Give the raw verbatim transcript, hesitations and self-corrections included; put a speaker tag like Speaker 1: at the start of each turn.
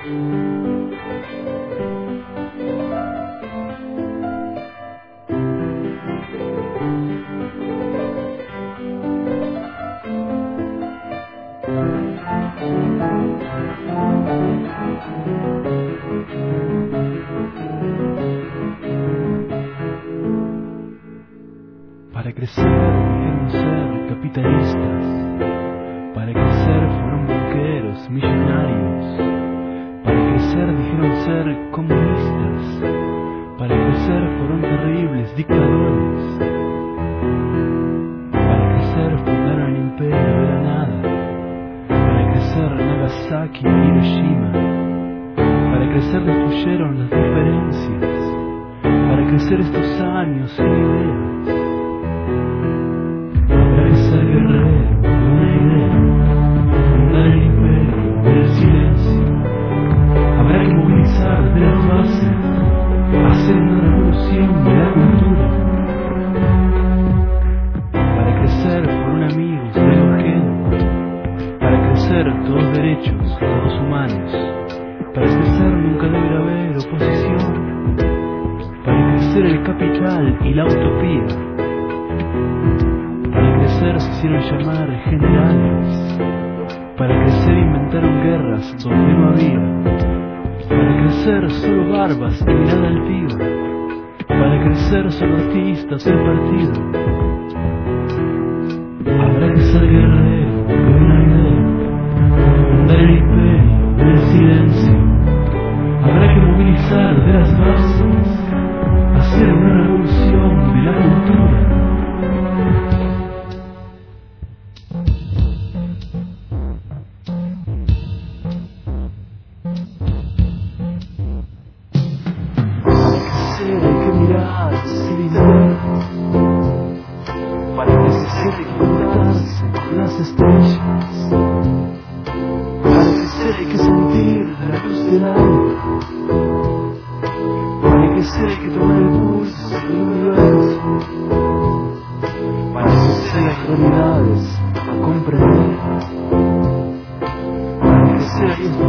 Speaker 1: Para crecer dijeron ser capitalistas, para crecer fueron banqueros, millonarios, para crecer dijeron ser comunistas, para crecer fueron terribles dictadores, para crecer fundaron el imperio de la nada, para crecer Nagasaki y Hiroshima, para crecer destruyeron las diferencias, para crecer estos años sin ideas. Habrá que ser guerrero de una idea, fundar el imperio del silencio. Habrá que movilizar de las bases, hacer una revolución de la cultura. Para crecer fueron amigos de lo ajeno, para crecer todos derechos, todos humanos. Para crecer nunca debe haber oposición, para crecer el capital y la utopía. Para crecer se hicieron llamar generales, para crecer inventaron guerras donde no había, para crecer solo barbas y mirada altiva, para crecer solo artistas del partido. Habrá que ser guerrero de una idea, fundar el imperio del silencio. Habrá que movilizar de las bases, hacer una revolución de la cultura. Hay que mirar sin idea, para crecer hay que contarse con las estrellas, para crecer hay que sentir la luz del alma, para crecer hay que tomar el pulso del universo, para crecer hay realidades a comprender, para crecer hay